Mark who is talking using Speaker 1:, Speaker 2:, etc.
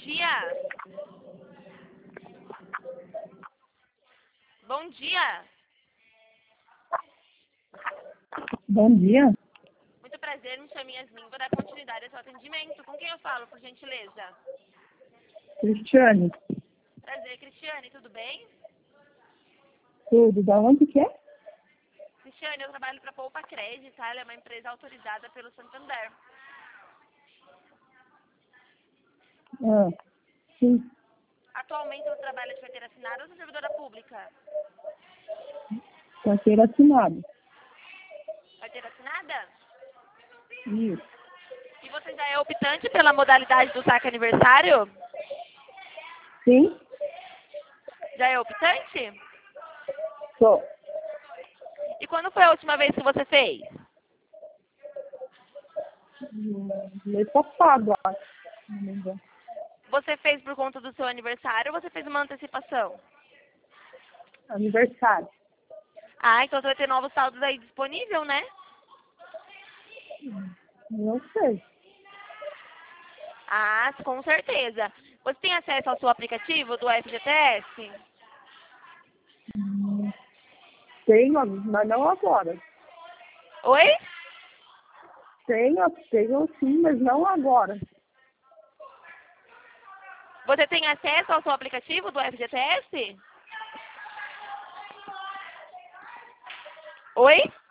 Speaker 1: dia. Bom dia.
Speaker 2: Bom dia.
Speaker 1: Muito prazer, me chamo Yasmin. Vou dar continuidade ao seu atendimento. Com quem eu falo, por gentileza?
Speaker 2: Cristiane.
Speaker 1: Prazer, Cristiane, tudo bem?
Speaker 2: Tudo. Da onde que é?
Speaker 1: Cristiane, eu trabalho para a Poupa Cred, tá? Ela é uma empresa autorizada pelo Santander.
Speaker 2: Ah, sim.
Speaker 1: Atualmente você trabalha de carteira assinada ou de servidora pública?
Speaker 2: Carteira assinada.
Speaker 1: Carteira assinada?
Speaker 2: Isso.
Speaker 1: E você já é optante pela modalidade do saque aniversário?
Speaker 2: Sim?
Speaker 1: Já é optante?
Speaker 2: Sou.
Speaker 1: E quando foi a última vez que você fez?
Speaker 2: Mês passado, acho. Não me engano.
Speaker 1: Você fez por conta do seu aniversário ou você fez uma antecipação?
Speaker 2: Aniversário.
Speaker 1: Ah, então você vai ter novos saldos aí disponível, né?
Speaker 2: Não sei.
Speaker 1: Ah, com certeza. Você tem acesso ao seu aplicativo do FGTS?
Speaker 2: Tenho, mas não agora.
Speaker 1: Oi?
Speaker 2: Tenho sim, mas não agora.
Speaker 1: Você tem acesso ao seu aplicativo do FGTS? Oi?